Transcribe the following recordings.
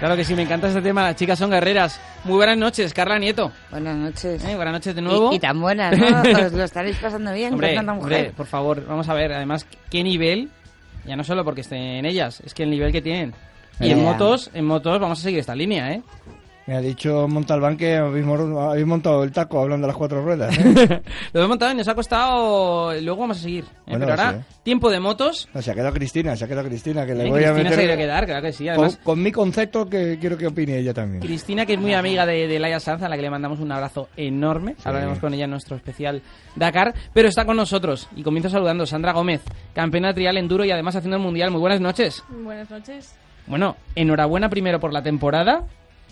Claro que sí, me encanta este tema. Las chicas son guerreras. Muy buenas noches, Carla Nieto. Buenas noches. Buenas noches de nuevo. Y tan buenas, ¿no? Os lo estaréis pasando bien con tanta mujer. Hombre, por favor, vamos a ver. Además, qué nivel, ya no solo porque estén ellas, es que el nivel que tienen. Y en motos vamos a seguir esta línea, ¿eh? Me ha dicho Montalbán que habéis montado el taco hablando de las 4 ruedas, ¿eh? Lo hemos montado y nos ha costado... Luego vamos a seguir. Bueno, pero ahora, sí. Tiempo de motos. No, se ha quedado Cristina, que le voy a Cristina meter... se quiere quedar, claro que sí. Además, con mi concepto que quiero que opine ella también. Cristina, que es muy amiga de Laia Sanz, a la que le mandamos un abrazo enorme. Sí. Hablaremos con ella en nuestro especial Dakar. Pero está con nosotros y comienzo saludando Sandra Gómez, campeona de trial enduro y además haciendo el mundial. Muy buenas noches. Buenas noches. Bueno, enhorabuena primero por la temporada.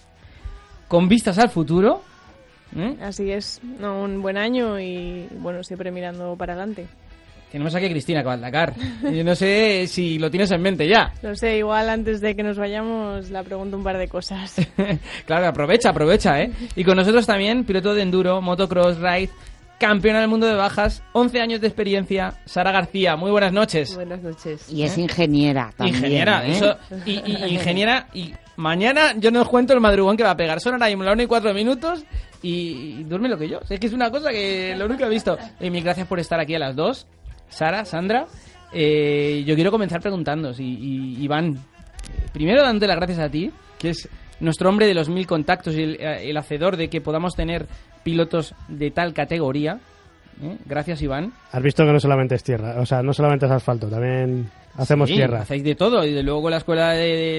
Con vistas al futuro. Así es, un buen año y bueno, siempre mirando para adelante. Tenemos aquí a Cristina que va al Dakar. Yo no sé si lo tienes en mente ya. No sé, igual antes de que nos vayamos la pregunto un par de cosas. Claro, aprovecha, ¿eh? Y con nosotros también, piloto de enduro, motocross, ride, campeona del mundo de bajas, 11 años de experiencia, Sara García. Muy buenas noches. Buenas noches. Y es ingeniera también. Ingeniera, eso. Y ingeniera, y mañana yo no os cuento el madrugón que va a pegar. Son ahora mismo la 1:04 y duerme lo que yo. Es que es una cosa que lo único que he visto. Mil gracias por estar aquí a las dos. Sara, Sandra. Yo quiero comenzar preguntándoos. Y Iván, primero dándote las gracias a ti, que es nuestro hombre de los 1000 contactos y el hacedor de que podamos tener pilotos de tal categoría. Gracias, Iván. Has visto que no solamente es tierra, o sea, no solamente es asfalto, también hacemos tierra. Hacéis de todo, y de luego con la escuela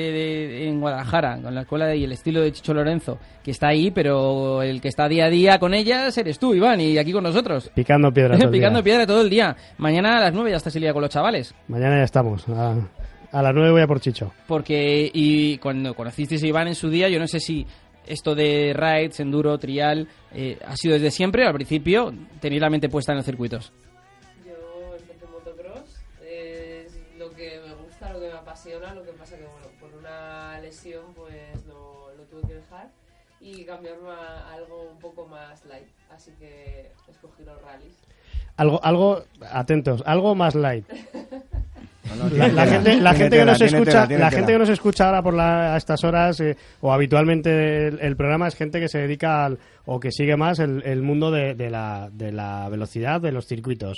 en Guadalajara, con la escuela y el estilo de Chicho Lorenzo, que está ahí, pero el que está día a día con ellas eres tú, Iván, y aquí con nosotros. Picando piedra todo el Picando día. piedra todo el día. Mañana a las 9 ya estás el día con los chavales. Mañana ya estamos. A las 9 voy a por Chicho. Porque, y cuando conocisteis a Iván en su día, yo no sé si esto de rides, enduro, trial, ha sido desde siempre, al principio, tenéis la mente puesta en los circuitos. Yo empecé motocross, es lo que me gusta, lo que me apasiona, lo que pasa que, bueno, por una lesión, pues lo tuve que dejar y cambiarme a algo un poco más light, así que escogí los rallies. Algo, atentos, algo más light. La gente que nos escucha ahora a estas horas o habitualmente el programa es gente que se dedica o que sigue más el mundo de la velocidad de los circuitos.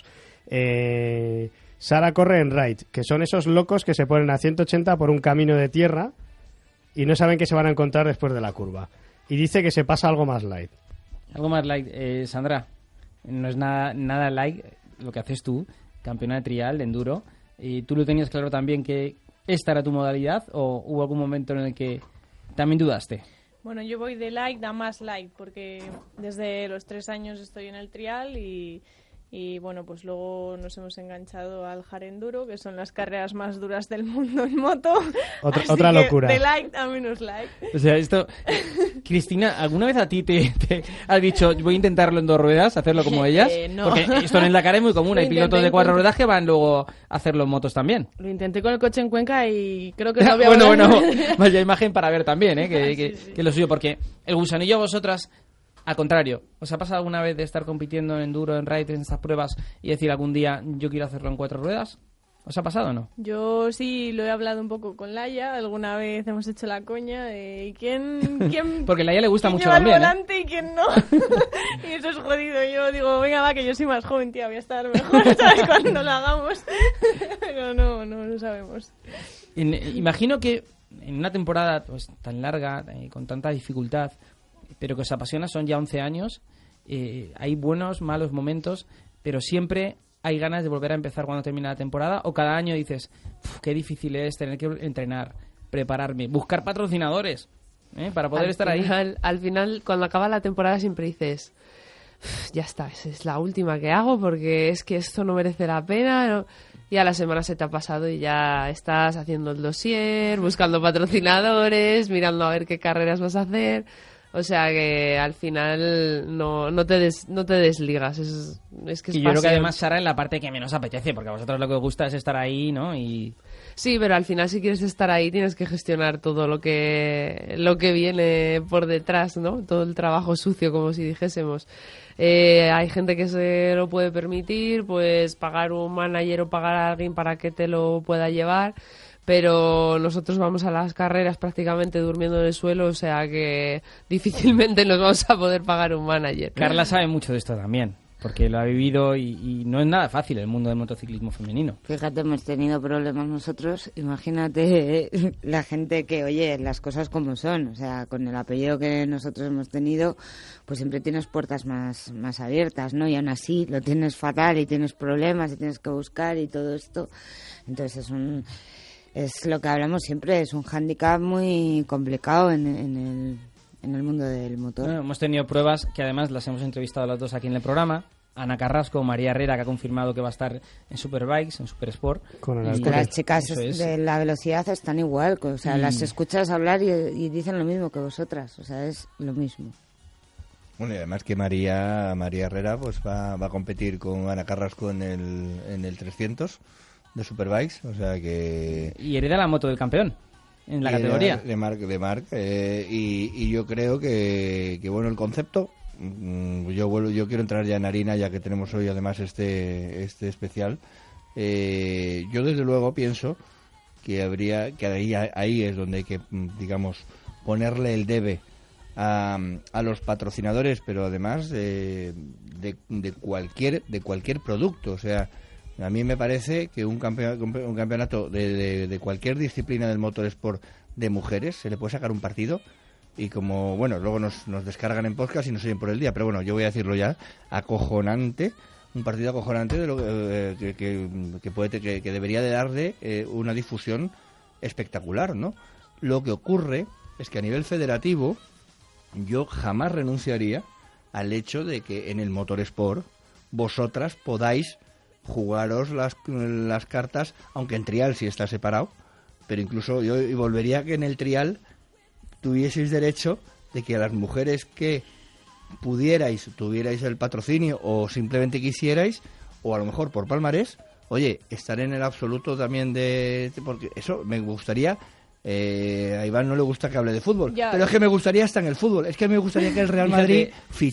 Sara corre en ride, que son esos locos que se ponen a 180 por un camino de tierra y no saben qué se van a encontrar después de la curva. Y dice que se pasa algo más light. Algo más light, Sandra. No es nada light lo que haces tú, campeona de trial, de enduro. ¿Y tú lo tenías claro también que esta era tu modalidad o hubo algún momento en el que también dudaste? Bueno, yo voy de light a más light porque desde los 3 años estoy en el trial y bueno, pues luego nos hemos enganchado al hard enduro, que son las carreras más duras del mundo en moto. Otra locura. De light a menos light. O sea, esto... Cristina, ¿alguna vez a ti te has dicho voy a intentarlo en 2 ruedas, hacerlo como ellas? No. Porque esto en el Dakar es muy común, hay pilotos de 4 ruedas que van luego a hacerlo en motos también. Lo intenté con el coche en Cuenca y creo que no había... Bueno, vaya imagen para ver también, que es lo suyo, porque el gusanillo a vosotras... Al contrario, ¿os ha pasado alguna vez de estar compitiendo en enduro, en ride, en estas pruebas y decir algún día yo quiero hacerlo en 4 ruedas? ¿Os ha pasado o no? Yo sí lo he hablado un poco con Laia, alguna vez hemos hecho la coña de quién porque a Laia le gusta mucho lleva también, el volante y quién no. Y eso es jodido. Yo digo, venga va, que yo soy más joven, tía, voy a estar mejor, ¿sabes? Cuando lo hagamos. Pero no sabemos. Imagino que en una temporada pues tan larga, con tanta dificultad, pero que os apasiona, son ya 11 años, hay buenos, malos momentos, pero siempre hay ganas de volver a empezar cuando termina la temporada, o cada año dices, qué difícil es tener que entrenar, prepararme, buscar patrocinadores para poder estar ahí. Al final, cuando acaba la temporada siempre dices, ya está, es la última que hago porque es que esto no merece la pena, ¿no? Y a la semana se te ha pasado y ya estás haciendo el dossier, buscando patrocinadores, mirando a ver qué carreras vas a hacer. O sea que al final no te desligas. Es que es y yo creo que además, Sara, es la parte que menos apetece, porque a vosotros lo que os gusta es estar ahí, ¿no? Sí, pero al final si quieres estar ahí tienes que gestionar todo lo que viene por detrás, ¿no? Todo el trabajo sucio, como si dijésemos. Hay gente que se lo puede permitir, pues pagar un manager o pagar a alguien para que te lo pueda llevar. pero nosotros vamos a las carreras prácticamente durmiendo en el suelo, o sea que difícilmente nos vamos a poder pagar un manager. Carla sabe mucho de esto también, porque lo ha vivido y no es nada fácil el mundo del motociclismo femenino. Fíjate, hemos tenido problemas nosotros, imagínate la gente que, oye, las cosas como son, o sea, con el apellido que nosotros hemos tenido, pues siempre tienes puertas más abiertas, ¿no? Y aún así lo tienes fatal y tienes problemas y tienes que buscar y todo esto, entonces es lo que hablamos siempre, es un hándicap muy complicado en el mundo del motor. Bueno, hemos tenido pruebas que además las hemos entrevistado las dos aquí en el programa. Ana Carrasco, María Herrera, que ha confirmado que va a estar en Superbikes, en Supersport. Es que las chicas de la velocidad están igual, o sea, las escuchas hablar y dicen lo mismo que vosotras, o sea, es lo mismo. Bueno, y además que María Herrera pues va a competir con Ana Carrasco en el 300 de Superbikes, o sea que... Y hereda la moto del campeón en la categoría. De Marc, y yo creo que bueno, el concepto, yo quiero entrar ya en harina, ya que tenemos hoy además este especial. Yo desde luego pienso que ahí es donde hay que, digamos, ponerle el debe a los patrocinadores, pero además de cualquier producto, o sea, a mí me parece que un campeonato de cualquier disciplina del motorsport de mujeres se le puede sacar un partido, y como, bueno, luego nos descargan en podcast y nos oyen por el día, pero bueno, yo voy a decirlo ya, acojonante, un partido acojonante de lo que debería de darle una difusión espectacular, ¿no? Lo que ocurre es que a nivel federativo yo jamás renunciaría al hecho de que en el motorsport vosotras podáis jugaros las cartas, aunque en trial sí está separado, pero incluso yo volvería a que en el trial tuvieseis derecho de que a las mujeres que tuvierais el patrocinio o simplemente quisierais, o a lo mejor por palmarés, oye, estar en el absoluto también porque eso me gustaría. A Iván no le gusta que hable de fútbol, pero es que me gustaría estar en el fútbol. Es que me gustaría que el Real Madrid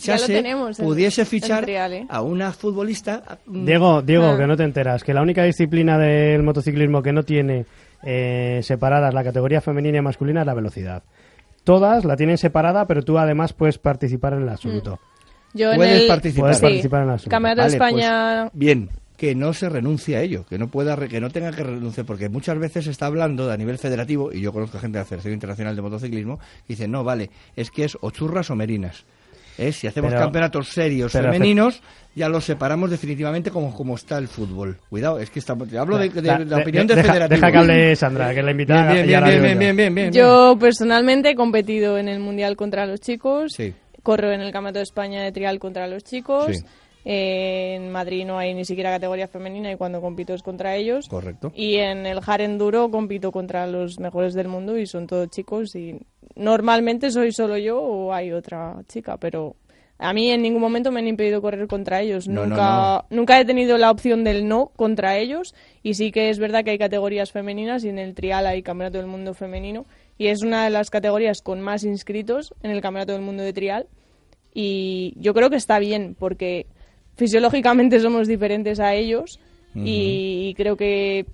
pudiese fichar a una futbolista. Diego, que no te enteras, que la única disciplina del motociclismo que no tiene separadas la categoría femenina y masculina es la velocidad. Todas la tienen separada, pero tú además puedes participar en el absoluto. Puedes participar en el absoluto. Campeonato de España. Pues, bien. Que no se renuncie a ello, que no tenga que renunciar, porque muchas veces se está hablando a nivel federativo, y yo conozco gente de la Federación Internacional de Motociclismo, que dicen, no, vale, es que es o churras o merinas. Si hacemos campeonatos serios femeninos, ya los separamos definitivamente como está el fútbol. Cuidado, es que hablo de la opinión del federativo. Deja que hable Sandra, que es la invitada. Bien. Yo personalmente he competido en el Mundial contra los chicos, sí. Corro en el Campeonato de España de trial contra los chicos. Sí. En Madrid no hay ni siquiera categoría femenina y cuando compito es contra ellos. Correcto. Y en el hard enduro compito contra los mejores del mundo y son todos chicos y normalmente soy solo yo o hay otra chica, pero a mí en ningún momento me han impedido correr contra ellos. Nunca he tenido la opción del no contra ellos, y sí que es verdad que hay categorías femeninas y en el trial hay Campeonato del Mundo femenino y es una de las categorías con más inscritos en el Campeonato del Mundo de trial, y yo creo que está bien porque fisiológicamente somos diferentes a ellos y creo que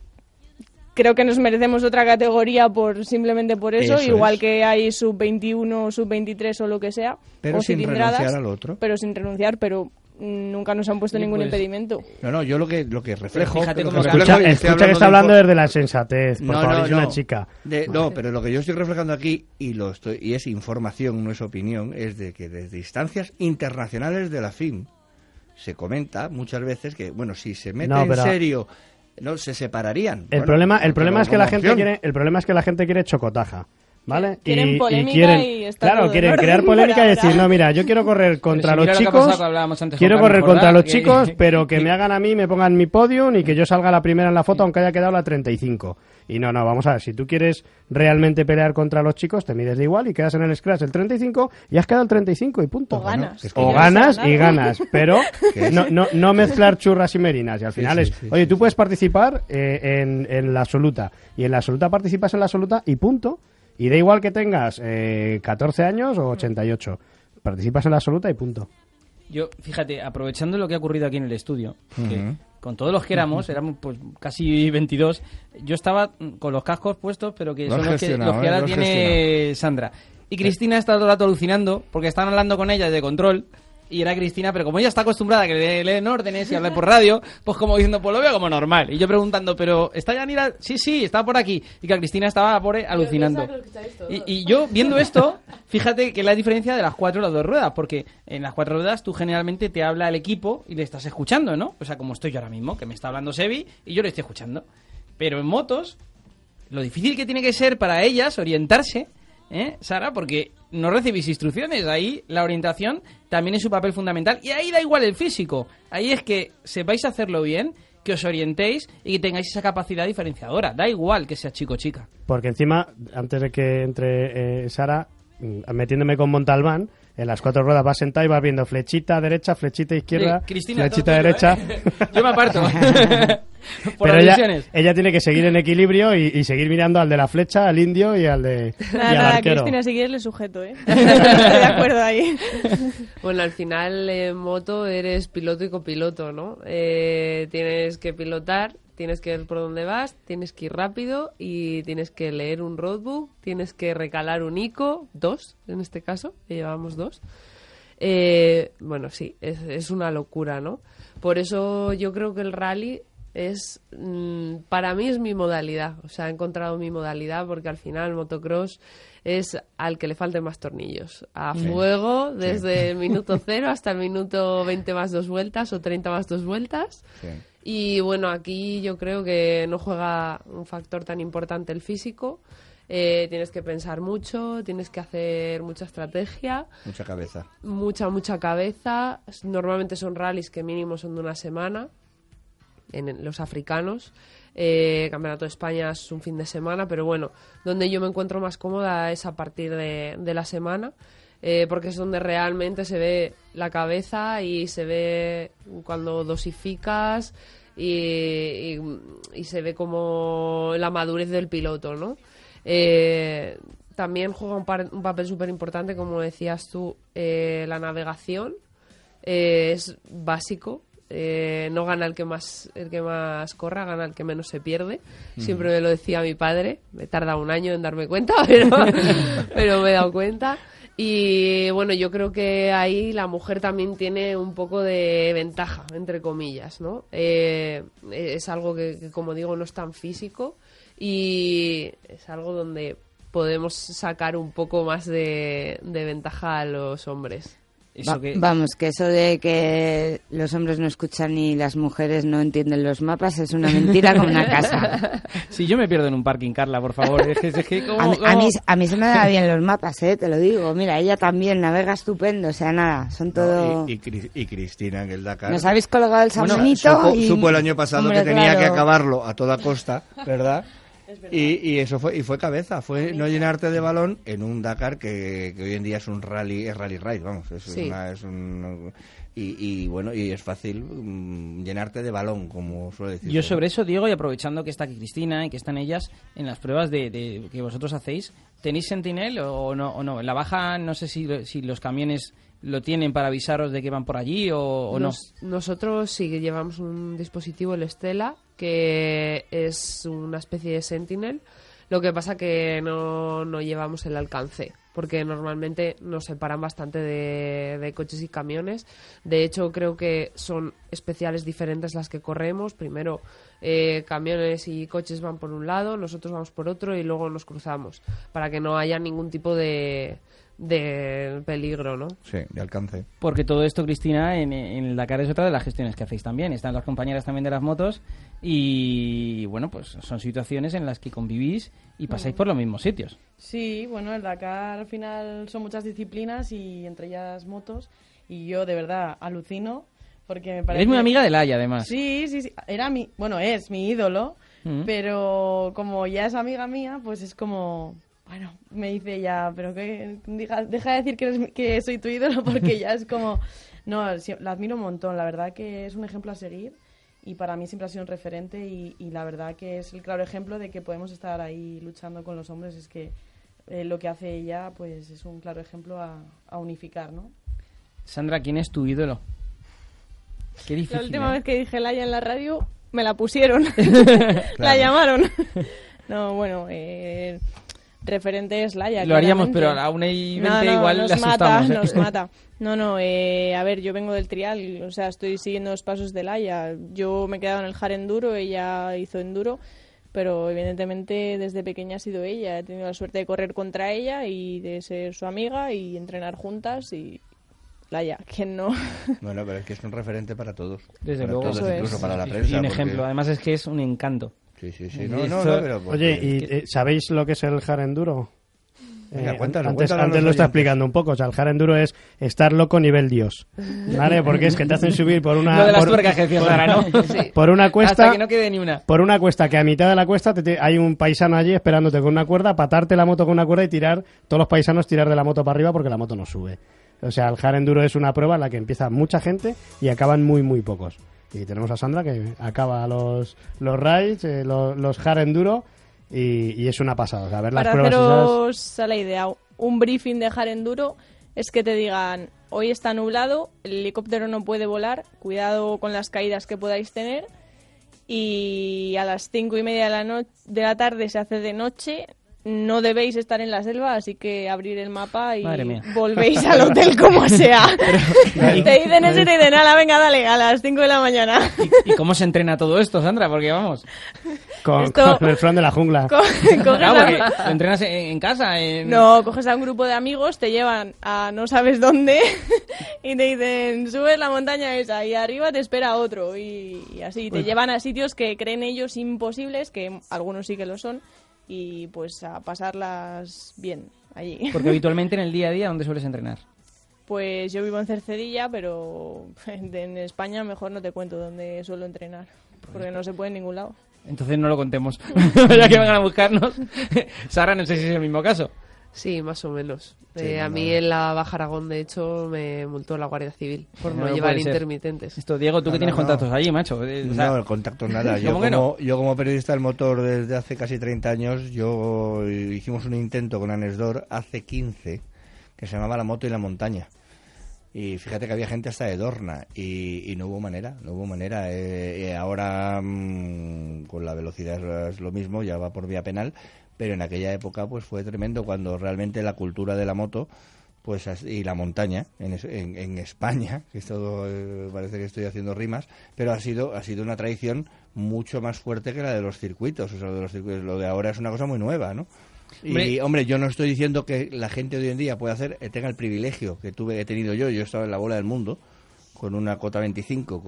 nos merecemos otra categoría simplemente por eso igual es. Que hay sub-21, sub-23 o lo que sea, pero o sin renunciar al otro. Pero sin renunciar, pero nunca nos han puesto ningún impedimento. No, yo lo que reflejo... Escucha que está hablando desde la sensatez, por favor, es una chica. Pero lo que yo estoy reflejando aquí, y es información, no es opinión, es de que desde instancias internacionales de la FIM se comenta muchas veces que, bueno, si se mete en serio, no se separarían. El problema es que la gente quiere chocotaja, ¿vale? Quieren polémica y quieren crear polémica y decir, no, mira, yo quiero correr contra los chicos, pero que me hagan a mí, me pongan mi podium y que yo salga la primera en la foto aunque haya quedado la 35. Y no, vamos a ver, si tú quieres realmente pelear contra los chicos, te mides de igual y quedas en el scratch el 35 y has quedado el 35 y punto. O ganas. Ganas, pero no mezclar churras y merinas. Y al final tú puedes participar en la absoluta, y en la absoluta participas en la absoluta y punto. Y da igual que tengas 14 años o 88, participas en la absoluta y punto. Yo, fíjate, aprovechando lo que ha ocurrido aquí en el estudio, que con todos los que éramos pues casi 22, yo estaba con los cascos puestos, pero que son los que ahora tiene Sandra. Y Cristina está todo el rato alucinando, porque estaban hablando con ella de control, y era Cristina, pero como ella está acostumbrada a que le leen órdenes y hablar por radio, pues como diciendo, pues lo veo como normal. Y yo preguntando, pero ¿está Yanira? Sí, está por aquí. Y que Cristina estaba alucinando. Y yo, viendo esto, fíjate que la diferencia de las 4 y las 2 ruedas, porque en las 4 ruedas tú generalmente te habla el equipo y le estás escuchando, ¿no? O sea, como estoy yo ahora mismo, que me está hablando Sebi y yo le estoy escuchando. Pero en motos, lo difícil que tiene que ser para ellas orientarse, Sara, porque no recibís instrucciones. Ahí la orientación también es su papel fundamental. Y ahí da igual el físico. Ahí es que sepáis hacerlo bien, que os orientéis y que tengáis esa capacidad diferenciadora. Da igual que sea chico o chica. Porque encima, antes de que entre Sara, metiéndome con Montalbán, en las 4 ruedas vas sentado y vas viendo flechita derecha, flechita izquierda, Cristina, flechita derecha. Yo me aparto. Pero ella tiene que seguir en equilibrio y seguir mirando al de la flecha, al indio y al de y al arquero. Cristina, si quieres le sujeto, Estoy de acuerdo ahí. Bueno, al final en moto eres piloto y copiloto, ¿no? Tienes que pilotar, tienes que ver por dónde vas, tienes que ir rápido y tienes que leer un roadbook, tienes que recalar un ICO, 2 en este caso, que llevábamos 2. Bueno, sí, es una locura, ¿no? Por eso yo creo que el rally es, para mí es mi modalidad, o sea, he encontrado mi modalidad porque al final el motocross es al que le falten más tornillos, a fuego, desde el minuto 0 hasta el minuto 20 más 2 vueltas o 30 más 2 vueltas. Sí. Y bueno, aquí yo creo que no juega un factor tan importante el físico. Tienes que pensar mucho, tienes que hacer mucha estrategia. Mucha cabeza. Mucha cabeza. Normalmente son rallies que mínimo son de una semana. En los africanos. Campeonato de España es un fin de semana, pero bueno, donde yo me encuentro más cómoda es a partir de la semana. Porque es donde realmente se ve la cabeza y se ve cuando dosificas y se ve como la madurez del piloto, ¿no? También juega un papel súper importante, como decías tú, la navegación. Es básico. No gana el que más corra, gana el que menos se pierde. Siempre me lo decía mi padre. Me tarda un año en darme cuenta, pero me he dado cuenta. Y bueno, yo creo que ahí la mujer también tiene un poco de ventaja, entre comillas, ¿no? Es algo que, como digo, no es tan físico y es algo donde podemos sacar un poco más de ventaja a los hombres. Vamos, que eso de que los hombres no escuchan y las mujeres no entienden los mapas es una mentira como una casa. Si yo me pierdo en un parking, Carla, por favor. A mí se me da bien los mapas, te lo digo. Mira, ella también navega estupendo, o sea, nada, son todo... Y Cristina en el Dakar. Nos habéis colgado el salmonito supo el año pasado que tenía que acabarlo a toda costa, ¿verdad? Y eso fue cabeza, fue no llenarte de balón en un Dakar que hoy en día es un rally ride, vamos, y bueno, y es fácil llenarte de balón, como suele decir. Yo sobre eso, Diego, y aprovechando que está aquí Cristina y que están ellas en las pruebas de que vosotros hacéis, ¿tenéis Sentinel o no? En la baja no sé si los camiones lo tienen para avisaros de que van por allí o no. Nosotros sí que llevamos un dispositivo, el Stella, que es una especie de Sentinel. Lo que pasa que no llevamos el alcance, porque normalmente nos separan bastante de coches y camiones. De hecho, creo que son especiales diferentes las que corremos. Primero, camiones y coches van por un lado, nosotros vamos por otro y luego nos cruzamos, para que no haya ningún tipo de peligro, ¿no? Sí, de alcance. Porque todo esto, Cristina, en el Dakar es otra de las gestiones que hacéis también. Están las compañeras también de las motos y, bueno, pues son situaciones en las que convivís y pasáis por los mismos sitios. Sí, bueno, el Dakar al final son muchas disciplinas y entre ellas motos y yo de verdad alucino porque me parece... Eres muy amiga de Laia, además. Sí. Es mi ídolo, pero como ya es amiga mía, pues es como... Bueno, me dice ya, pero que deja de decir que soy tu ídolo porque ya es como... No, la admiro un montón, la verdad que es un ejemplo a seguir y para mí siempre ha sido un referente y la verdad que es el claro ejemplo de que podemos estar ahí luchando con los hombres. Es que lo que hace ella pues es un claro ejemplo a unificar, ¿no? Sandra, ¿quién es tu ídolo? Qué difícil, La última vez que dije Laia en la radio, me la pusieron. La llamaron. No, bueno, referente es Laia. Lo haríamos, claramente. pero a la 1:20 igual nos le asustamos. Nos mata. No, a ver, yo vengo del trial, o sea, estoy siguiendo los pasos de Laia. Yo me he quedado en el hard enduro, ella hizo enduro, pero evidentemente desde pequeña ha sido ella. He tenido la suerte de correr contra ella y de ser su amiga y entrenar juntas y... Laia, ¿quién no? Bueno, pero es que es un referente para todos. Desde para luego. todos, Eso incluso es. para la Y prensa. un porque- ejemplo, además es que es un encanto. Sí. Y No, esto- pero... Oye, ¿y sabéis lo que es el hard enduro? Venga, cuéntanos, antes cuéntanos lo los está oyentes. explicando un poco. O sea, el hard enduro es estar loco nivel Dios. ¿Vale? Porque es que te hacen subir por una... Lo de las por- tuercas que decía Sara, ¿no? Sí. por una cuesta... Hasta que no quede ni una. Por una cuesta que a mitad de la cuesta hay un paisano allí esperándote con una cuerda, patarte la moto con una cuerda y tirar, todos los paisanos tirar de la moto para arriba porque la moto no sube. O sea, el hard enduro es una prueba en la que empieza mucha gente y acaban muy, muy pocos. Y tenemos a Sandra que acaba los rides, los hard enduro y es una pasada. O sea, ver las Para pruebas haceros a la idea, un briefing de hard enduro es que te digan, hoy está nublado, el helicóptero no puede volar, cuidado con las caídas que podáis tener, y a las 5:30 de la tarde se hace de noche, no debéis estar en la selva, así que abrir el mapa y Madre mía. volvéis al hotel como sea. Y te dicen eso y te dicen, ala, venga, dale, a las 5 de la mañana. ¿Y cómo se entrena todo esto, Sandra? Porque vamos... con el front de la jungla. Coges Claro, a- porque lo entrenas en casa. No, coges a un grupo de amigos, te llevan a no sabes dónde y te dicen, subes la montaña esa y arriba te espera otro y así. Te llevan a sitios que creen ellos imposibles, que algunos sí que lo son, y pues a pasarlas bien allí. Porque habitualmente en el día a día, ¿dónde sueles entrenar? Pues yo vivo en Cercedilla, pero en España mejor no te cuento dónde suelo entrenar, porque no se puede en ningún lado. Entonces no lo contemos. Ya que vengan a buscarnos. Sara, no sé si es el mismo caso. Sí, más o menos. Sí, A no, mí no. en la Baja Aragón, de hecho, me multó la Guardia Civil por no No llevar puede ser. intermitentes. Esto, Diego, tú que tienes contactos allí, macho. O sea, No, el contacto nada. Yo ¿cómo que no? como periodista del motor desde hace casi 30 años, hicimos un intento con Anesdor hace 15, que se llamaba La moto y la montaña. Y fíjate que había gente hasta de Dorna y no hubo manera. Ahora con la velocidad es lo mismo, ya va por vía penal, pero en aquella época pues fue tremendo cuando realmente la cultura de la moto pues y la montaña en España, que esto parece que estoy haciendo rimas, pero ha sido una tradición mucho más fuerte que la de los circuitos. O sea, lo de ahora es una cosa muy nueva, ¿no? Y, hombre, yo no estoy diciendo que la gente de hoy en día pueda tenga el privilegio que he tenido yo. Yo estaba en la bola del mundo con una Cota 25,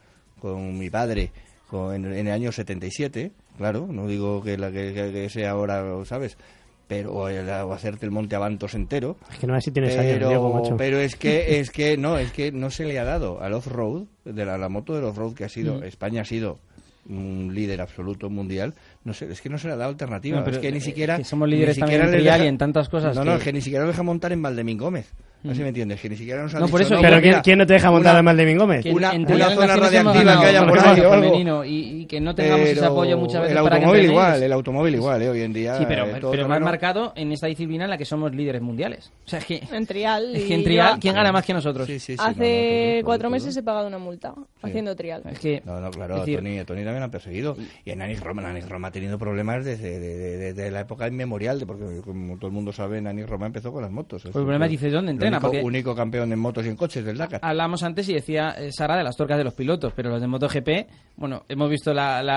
con mi padre, en el año 77, claro, no digo que sea ahora, ¿sabes? Pero o hacerte el Monte Avantos entero. Es que no sé si tienes años, Diego, macho. Pero es que no se le ha dado al off-road, de la moto del off-road que ha sido, España ha sido un líder absoluto mundial, no sé, es que no se le ha dado alternativa. No, pero es que ni siquiera que somos líderes ni también siquiera en les trial deja- y en tantas cosas No, que- es que ni siquiera lo deja montar en Valdemín Gómez. Así me entiendes, que ni siquiera nos han No, dicho, por eso, Pero mira, ¿quién no te deja montar en Valdemín Gómez? que una en trial zona naciones hemos radiactiva ganado que haya por el ahí o algo. femenino y que no tengamos ese Pero apoyo muchas veces el para que automóvil entrenéis. igual, el automóvil igual, hoy en día. Sí, pero todo más terreno- marcado en esta disciplina en la que somos líderes mundiales. O sea, es que En trial. es que y en trial, yo ¿quién gana más que nosotros? Sí, sí, sí, hace todo, 4 todo. meses he pagado una multa haciendo trial. Es que, No, claro, es decir, a Tony también han perseguido. Y en Anis Roma ha tenido problemas desde la época inmemorial, porque como todo el mundo sabe, Anis Roma empezó con las motos. el problema es que dices, ¿dónde entrena? El Porque único campeón en motos y en coches del Dakar. hablamos antes y decía Sara de las tuercas de los pilotos, pero los de MotoGP, bueno, hemos visto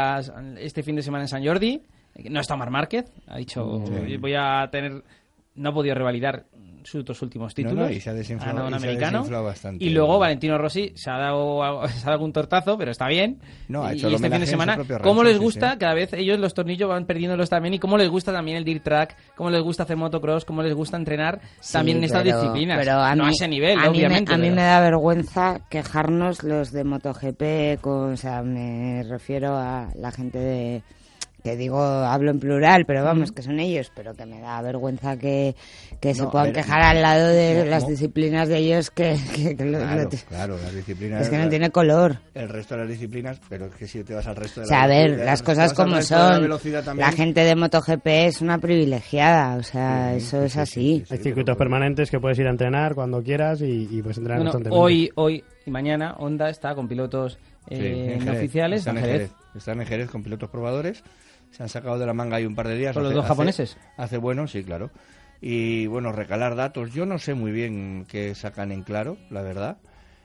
este fin de semana en San Jordi, no está Marc Márquez, ha dicho, voy a tener, no ha podido revalidar sus dos últimos títulos, No, y se ha desinflado- ha ganado un y se ha americano, desinflado bastante. y luego Valentino Rossi se ha dado algún tortazo, pero está bien. No, ha y hecho el este fin homenaje de en su semana, propio cómo rancho, les sí, gusta, sí. cada vez ellos los tornillos van perdiéndolos también, y cómo les gusta también el dirt track, cómo les gusta hacer motocross, cómo les gusta entrenar también en estas disciplinas, pero a no mí- a ese nivel, a mí obviamente. a mí pero- me da vergüenza quejarnos los de MotoGP, o sea, me refiero a la gente de... Que digo, hablo en plural, pero vamos, que son ellos, pero que me da vergüenza que se No, a puedan ver, quejar al lado de no, las no. disciplinas de ellos que Claro, las disciplinas. es que no tiene color. El resto de las disciplinas, pero es que si te vas al resto de O sea, a ver, velocidad, las si cosas vas al como resto de la son. velocidad también- La gente de MotoGP es una privilegiada, o sea, eso es así. Hay circuitos permanentes que puedes ir a entrenar cuando quieras y puedes entrenar Bueno, constantemente. hoy y mañana Honda está con pilotos en no oficiales están en Jerez. Están en Jerez con pilotos probadores. Se han sacado de la manga ahí un par de días. ¿Con los dos japoneses? Hace bueno, sí, claro. Y bueno, recalar datos. Yo no sé muy bien qué sacan en claro, la verdad.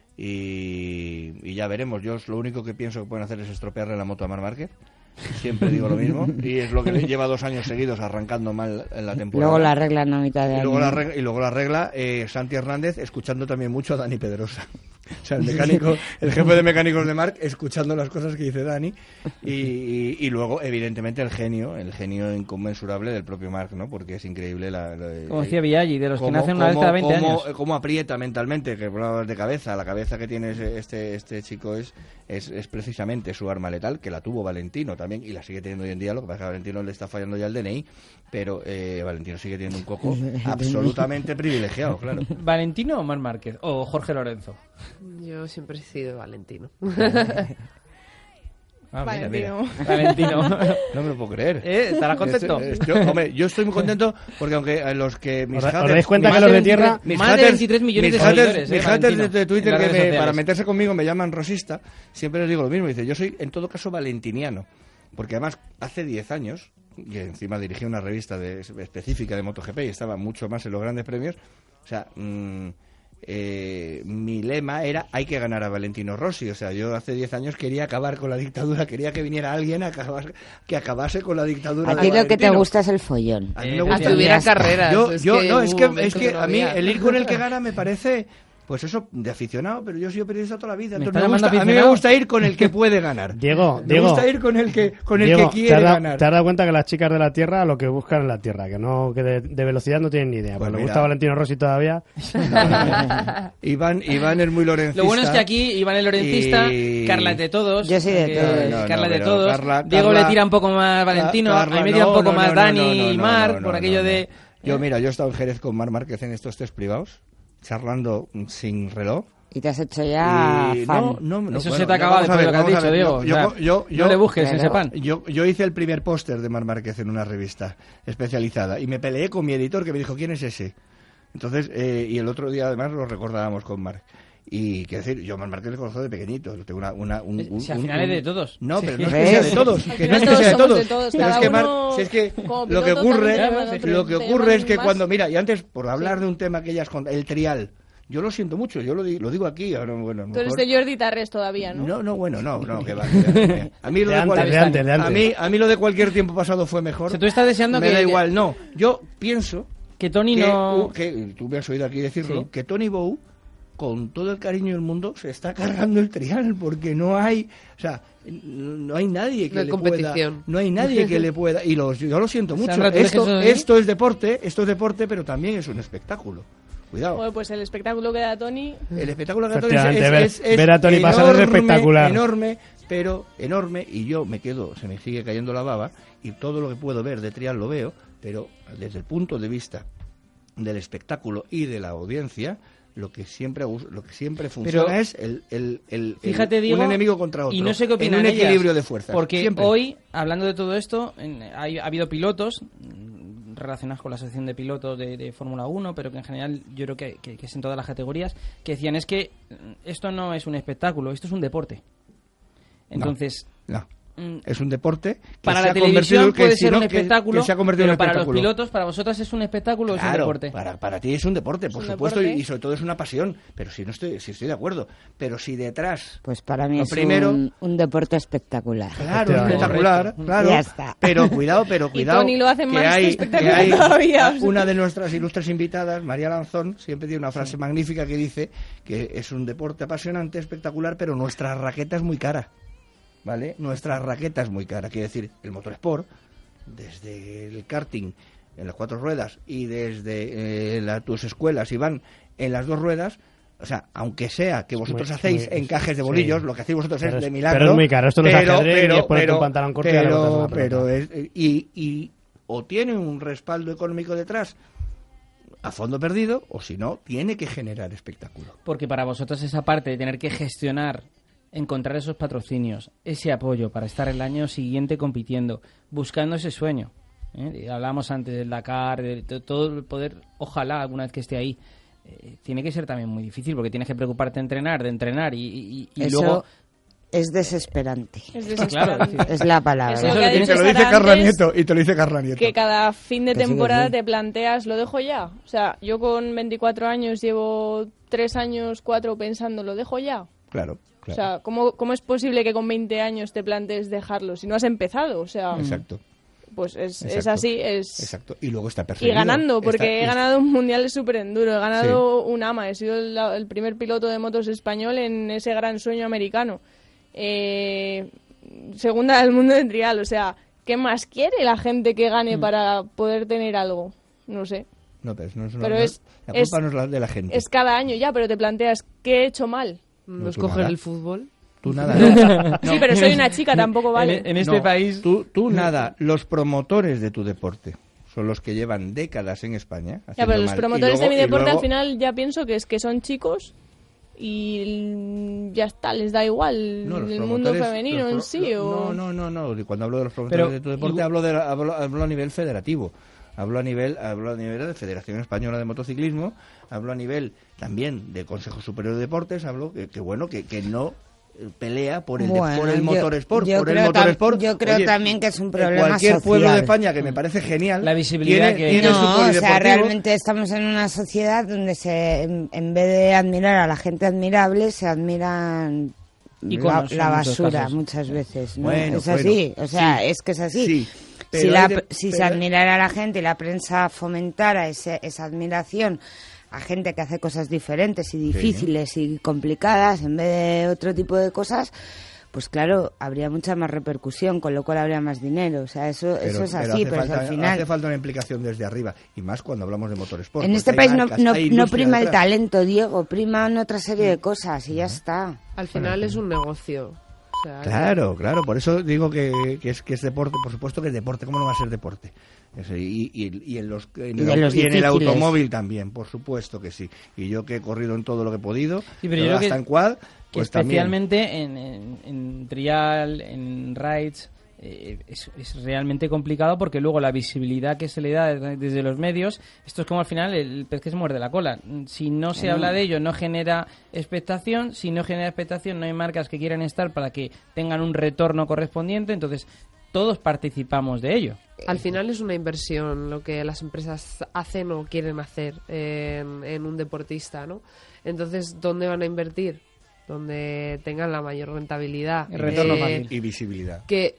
Y ya veremos. Yo lo único que pienso que pueden hacer es estropearle la moto a Marc Márquez. Siempre digo lo mismo. Y es lo que le lleva 2 años seguidos arrancando mal en la temporada. Luego la arreglan a mitad de año. Y luego la arregla Santi Hernández, escuchando también mucho a Dani Pedrosa. O sea, el mecánico, el jefe de mecánicos de Marc, escuchando las cosas que dice Dani. Y luego, evidentemente, el genio inconmensurable del propio Marc, ¿no? Porque es increíble como decía Villaggi, de los que nacen una vez cada 20 años. Cómo aprieta mentalmente, que hablabas de cabeza. La cabeza que tiene este chico es precisamente su arma letal, que la tuvo Valentino también, y la sigue teniendo hoy en día. Lo que pasa es que a Valentino le está fallando ya el DNI, pero Valentino sigue teniendo un coco absolutamente privilegiado, claro. ¿Valentino o Marc Márquez? ¿O Jorge Lorenzo? Yo siempre he sido Valentino. Valentino. Valentino. No me lo puedo creer. ¿Estarás contento? Yo estoy muy contento porque aunque los que mis ¿Os dais cuenta que los de tierra... Más de 23 millones de seguidores. Mis haters de Twitter que para meterse conmigo me llaman rosista, siempre les digo lo mismo. Dice, yo soy en todo caso valentiniano. Porque además hace 10 años, y encima dirigí una revista específica de MotoGP y estaba mucho más en los grandes premios, o sea... mi lema era hay que ganar a Valentino Rossi. O sea, yo hace 10 años quería acabar con la dictadura, quería que viniera alguien que acabase con la dictadura. A ti lo que te gusta es el follón. A mí me gusta que hubiera carreras. Es que a mí el ir con el que gana me parece... Pues eso, de aficionado, pero yo he sido periodista toda la vida. Entonces a mí me gusta ir con el que puede ganar. Diego, me gusta ir con el que quiere ganar. ¿Te has dado cuenta que las chicas de la tierra lo que buscan en la tierra? Que de velocidad no tienen ni idea. Pues le gusta Valentino Rossi todavía. Iván es muy lorencista. Lo bueno es que aquí Iván es lorencista, Carla es de todos. Yo soy de todos. Carla es de todos. Diego le tira un poco más Valentino, a mí me tira un poco más Dani y Marc, por aquello de... Yo he estado en Jerez con Marc Márquez en estos test privados, charlando sin reloj. Y te has hecho ya fan. No, eso se te acaba después de lo que has dicho, Diego. Yo no le busques ese pan. Yo hice el primer póster de Marc Márquez en una revista especializada y me peleé con mi editor que me dijo, ¿quién es ese? Entonces, y el otro día además lo recordábamos con Marc. Y quiero decir, yo a Marc Márquez le conozco de pequeñito. Tengo si al final es de todos. No, pero no es que sea de todos. Que no es que sea de todos. Pero es que Marc, si es que lo que ocurre es que cuando, mira, y antes, por hablar de un tema que ellas el trial, yo lo siento mucho, yo lo digo aquí. Ahora, bueno, tú eres de Jordi Tarrés todavía, ¿no? No, que va. A mí lo de cualquier tiempo pasado fue mejor. O sea, tú estás deseando me da igual, no. Yo pienso que Tony no... que tú me has oído aquí decirlo, ¿sí? Que Tony Bou, con todo el cariño del mundo, se está cargando el trial porque no hay, o sea, no hay nadie que le pueda, no hay nadie que le pueda, y yo lo siento mucho. Esto es deporte, pero también es un espectáculo. Cuidado. Bueno, pues el espectáculo que da Tony. El espectáculo que da Tony es ver a Tony pasar es espectacular. Enorme, y yo se me sigue cayendo la baba, y todo lo que puedo ver de trial lo veo, pero desde el punto de vista del espectáculo y de la audiencia, lo que siempre funciona pero, es fíjate, Diego, un enemigo contra otro, y no sé qué opinan en un equilibrio ellas, de fuerzas. Porque siempre. Hoy, hablando de todo esto, ha habido pilotos relacionados con la asociación de pilotos de Fórmula 1, pero que en general yo creo que es en todas las categorías, que decían es que esto no es un espectáculo, esto es un deporte. Entonces... No. Es un deporte que para se la ha televisión puede ser un espectáculo, que se ha convertido pero en un para espectáculo. los pilotos, para vosotras es un espectáculo o es un deporte. Para ti es un deporte, por supuesto, y sobre todo es una pasión, pero si estoy de acuerdo, pero si detrás, pues para mí es un deporte espectacular. Claro, espectacular, claro. Ya está. Pero cuidado, y Tony lo hace más espectacular hay todavía. Una de nuestras ilustres invitadas, María Lanzón, siempre tiene una frase magnífica que dice que es un deporte apasionante, espectacular, pero nuestra raqueta es muy cara. ¿Vale? Nuestra raqueta es muy cara, quiere decir, el motorsport, desde el karting en las 4 ruedas y desde tus escuelas y van en las 2 ruedas, o sea, aunque sea que vosotros hacéis encajes de bolillos, lo que hacéis vosotros es de milagro. Pero es muy caro, esto no es ajedrez, ni es ponerte un pantalón corto y o tiene un respaldo económico detrás a fondo perdido, o si no, tiene que generar espectáculo. Porque para vosotros esa parte de tener que gestionar, encontrar esos patrocinios, ese apoyo para estar el año siguiente compitiendo, buscando ese sueño. Hablábamos antes del Dakar, de todo el poder, ojalá alguna vez que esté ahí, tiene que ser también muy difícil porque tienes que preocuparte de entrenar y Eso luego... es desesperante. Es desesperante. Claro, Es la palabra. Eso lo que ha dicho Te lo dice Sara Carla antes, Nieto y te lo dice Carla Nieto. que cada fin de Que sí, temporada que sí. te planteas, ¿lo dejo ya? O sea, yo con 24 años llevo 3 años, 4 pensando, ¿lo dejo ya? Claro. O sea, ¿cómo es posible que con 20 años te plantees dejarlo si no has empezado? O sea, Exacto. pues es Exacto. así, Exacto. Y luego está Y perseguido. ganando, porque he ganado un mundial de súper enduro, he ganado Sí. un AMA, he sido el primer piloto de motos español en ese gran sueño americano. Segunda del mundo de trial, o sea, ¿qué más quiere la gente que gane para poder tener algo? No sé. No, pero no es Pero la es- culpa no es la de la gente. Es cada año ya, pero te planteas, ¿qué he hecho mal? No, Nos tú cogen nada. el fútbol. Tú nada. Sí, pero soy una chica, tampoco vale. En este No, país... Tú nada. Los promotores de tu deporte son los que llevan décadas en España. Ya, haciendo pero los mal. promotores Y luego- de mi deporte y luego- al final ya pienso que es que son chicos y ya está, les da igual No, los el mundo promotores- femenino en sí. O... No. Y cuando hablo de los promotores Pero de tu deporte, igual- hablo a nivel federativo. Hablo a nivel de Federación Española de Motociclismo, hablo a nivel también de Consejo Superior de Deportes, hablo que no pelea por el Bueno, motorsport, yo por el creo motorsport. yo creo Oye, también que es un en problema cualquier pueblo de social. España, que me parece genial, La visibilidad que- tiene su No, o sea, polideportivo. realmente estamos en una sociedad donde en vez de admirar a la gente admirable, se admiran Iconos, la en muchos basura casos. muchas veces, ¿no? Bueno, es así, bueno, o sea, sí, es que es así. sí, Si, pero si se pero- admirara a la gente y la prensa fomentara esa admiración a gente que hace cosas diferentes y difíciles y complicadas en vez de otro tipo de cosas, pues claro, habría mucha más repercusión, con lo cual habría más dinero. O sea, eso es así, pero hace al final... hace falta una implicación desde arriba, y más cuando hablamos de motorsport. En porque este hay país marcas, hay no industria prima el detrás. talento, Diego, priman otra serie de cosas y ya está. Al final es un negocio. O sea, Claro, por eso digo que es deporte, por supuesto que es deporte, ¿cómo no va a ser deporte? Eso, y en los de los y en el difíciles. automóvil también, por supuesto que sí. Y yo que he corrido en todo lo que he podido, Sí, pero yo creo hasta que- en quad, que pues también. especialmente en trial, en rides, es realmente complicado porque luego la visibilidad que se le da desde los medios, esto es como al final el pez que se muerde la cola. Si no se habla de ello, no genera expectación. Si no genera expectación, no hay marcas que quieran estar para que tengan un retorno correspondiente. Entonces, todos participamos de ello. Al final es una inversión lo que las empresas hacen o quieren hacer en un deportista, ¿no? Entonces, ¿dónde van a invertir? Donde tengan la mayor rentabilidad. El retorno fácil. Y visibilidad. ¿Qué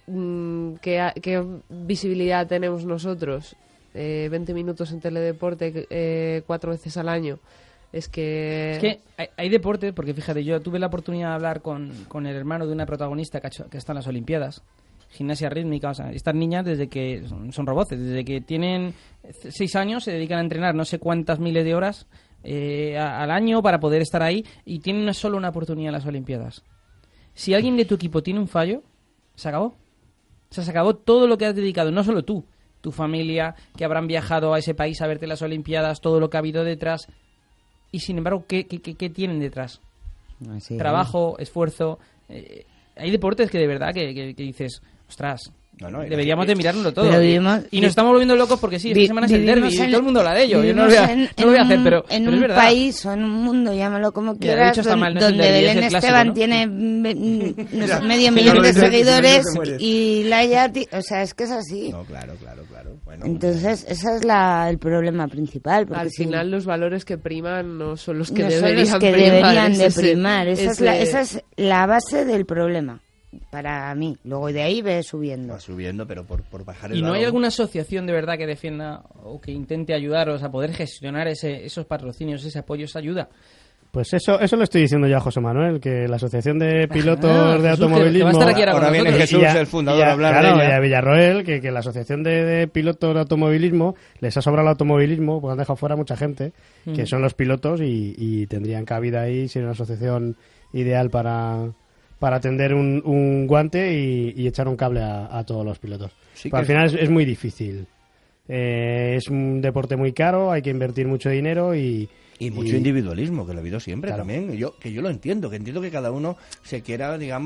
visibilidad tenemos nosotros? 20 minutos en teledeporte 4 veces al año. Es que hay deporte, porque fíjate, yo tuve la oportunidad de hablar con el hermano de una protagonista que está en las Olimpiadas, gimnasia rítmica. O sea, estas niñas desde que son roboces, desde que tienen 6 años se dedican a entrenar no sé cuántas miles de horas al año para poder estar ahí, y tienen solo una oportunidad en las Olimpiadas. Si alguien de tu equipo tiene un fallo, se acabó. O sea, se acabó todo lo que has dedicado, no solo tú, tu familia, que habrán viajado a ese país a verte las Olimpiadas, todo lo que ha habido detrás. Y sin embargo, ¿qué tienen detrás? Así es. Trabajo, esfuerzo. Hay deportes que de verdad que dices, ostras, No, deberíamos de mirárnoslo todo. Pero vivimos- Y nos estamos volviendo locos porque sí, esta semana es el derbi vivimos y en- todo el mundo habla de ello. Yo no lo vivimos voy a hacer, pero en es un verdad. país o en un mundo, llámalo como de quieras, hecho está mal, no es el donde derbi, es Belén el clásico, Esteban ¿no? tiene medio no millón lo de dices, seguidores no te mueres. y Laia, o sea, es que es así. No, claro. Bueno, Entonces, ese es el problema principal. Porque al si- final los valores que priman no son los que no son deberían los que primar. deberían de Ese- primar. Esa ese- es la base del problema, para mí. Luego de ahí ve subiendo. va subiendo, pero por bajar el ¿Y no hay balón. alguna asociación de verdad que defienda o que intente ayudaros a poder gestionar esos patrocinios, ese apoyo, esa ayuda? Pues eso lo estoy diciendo yo a José Manuel, que la Asociación de Pilotos Jesús, de que Automovilismo... va a estar aquí ahora Ahora con viene nosotros. Jesús, Y el fundador, a hablar claro, de ella. y a Villarroel, que la Asociación de Pilotos de Automovilismo les ha sobrado el automovilismo, porque han dejado fuera mucha gente, que son los pilotos y tendrían cabida ahí, sin una asociación ideal para tender un guante y echar un cable a todos los pilotos. Sí Pero al que- final es muy difícil. Es un deporte muy caro, hay que invertir mucho dinero y mucho individualismo, que lo ha habido siempre Claro. también. Que yo lo entiendo, que cada uno se quiera, digamos,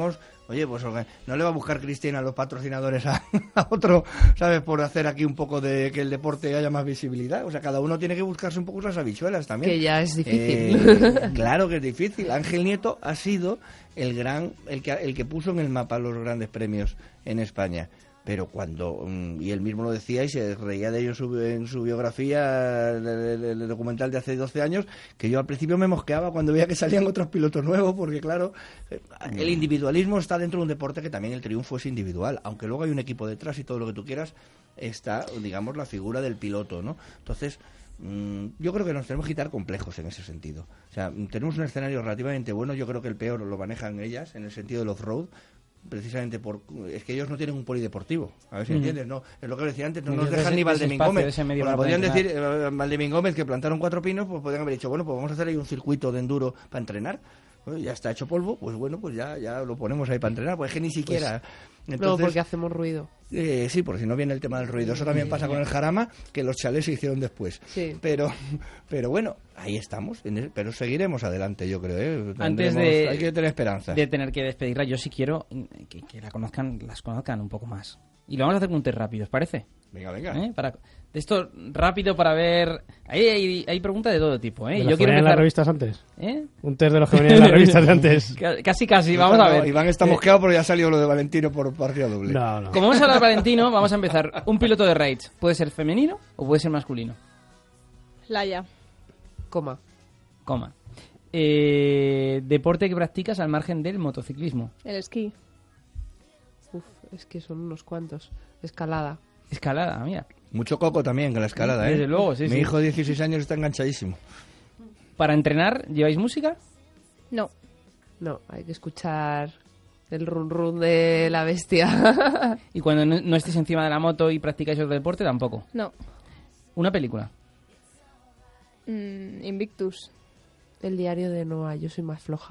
Oye, pues no le va a buscar Cristina a los patrocinadores a otro, ¿sabes? Por hacer aquí un poco de que el deporte haya más visibilidad. O sea, cada uno tiene que buscarse un poco las habichuelas también. Que ya es difícil. Claro que es difícil. Ángel Nieto ha sido el que puso en el mapa los grandes premios en España. Pero cuando, y él mismo lo decía y se reía de ello en su biografía, el documental de hace 12 años, que yo al principio me mosqueaba cuando veía que salían otros pilotos nuevos, porque claro, el individualismo está dentro de un deporte que también el triunfo es individual, aunque luego hay un equipo detrás y todo lo que tú quieras, está, digamos, la figura del piloto, ¿no? Entonces, yo creo que nos tenemos que quitar complejos en ese sentido. O sea, tenemos un escenario relativamente bueno, yo creo que el peor lo manejan ellas, en el sentido del off-road, precisamente es que ellos no tienen un polideportivo, a ver si entiendes, no, es lo que decía antes, no nos dejan ni Valdemín Gómez, podrían decir Valdemín Gómez que plantaron 4 pinos, pues podrían haber dicho, bueno, pues vamos a hacer ahí un circuito de enduro para entrenar. Bueno, ya está hecho polvo, pues bueno, pues ya lo ponemos ahí para entrenar, pues es que ni siquiera... Entonces, no, porque hacemos ruido. Sí, porque si no viene el tema del ruido. Eso también pasa con el Jarama, que los chalés se hicieron después. Sí. Pero bueno, ahí estamos, pero seguiremos adelante, yo creo. Hay que tener esperanza. De tener que despedirla, yo sí quiero que las conozcan un poco más. Y lo vamos a hacer con un test rápido, ¿os parece? Venga. De esto rápido para ver... Hay preguntas de todo tipo, ¿eh? ¿De los que venían en las revistas antes? ¿Eh? Un test de los que venían en las revistas de antes. Casi, vamos a ver. Iván está mosqueado porque ya ha salido lo de Valentino por partida doble. No. Como vamos a hablar de Valentino, vamos a empezar. Un piloto de raids, ¿puede ser femenino o puede ser masculino? Laia. Coma. Deporte que practicas al margen del motociclismo. El esquí. Uf, es que son unos cuantos. Escalada. Escalada, mira. Mucho coco también con la escalada, ¿eh? Desde luego, sí. Mi hijo de 16 años está enganchadísimo. ¿Para entrenar lleváis música? No. No, hay que escuchar el run run de la bestia. ¿Y cuando no estéis encima de la moto y practicáis otro deporte, tampoco? No. ¿Una película? Invictus. El diario de Noah, yo soy más floja.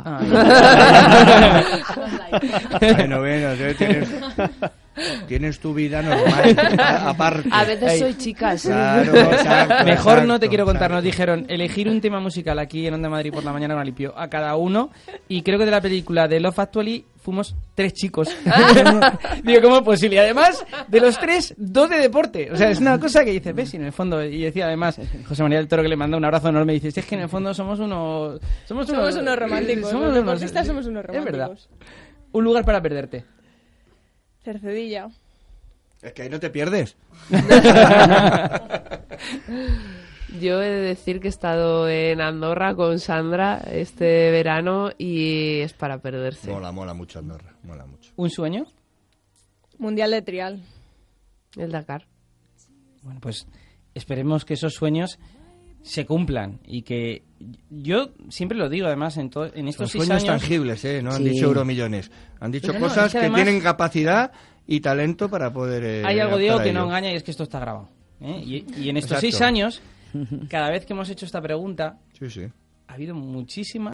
Bueno, tienes tu vida normal, aparte. A veces soy chica, sí. Claro, exacto, Mejor no te quiero contar, nos dijeron elegir un tema musical aquí en Onda Madrid por la mañana, me limpió a cada uno, y creo que de la película de Love Actually fuimos 3 chicos. Digo, ¿cómo es posible? Y además, de los 3, 2 de deporte. O sea, es una cosa que dices, ves, y en el fondo, y decía además José María del Toro, que le manda un abrazo enorme, y dice, es que en el fondo somos unos románticos. Los deportistas somos unos románticos. Es verdad. Un lugar para perderte. Cercedilla. Es que ahí no te pierdes. Yo he de decir que he estado en Andorra con Sandra este verano y es para perderse. Mola mucho Andorra, mola mucho. ¿Un sueño? Mundial de trial. El Dakar. Bueno, pues esperemos que esos sueños se cumplan y que yo siempre lo digo además en estos 6 sueños años tangibles, no han Sí. dicho euromillones, han dicho Pero no, cosas es que que además tienen capacidad y talento para poder hay algo, Diego, optar a que no ello. engaña, y es que esto está grabado, ¿eh? Y en estos Exacto. 6 años cada vez que hemos hecho esta pregunta Sí. ha habido muchísimas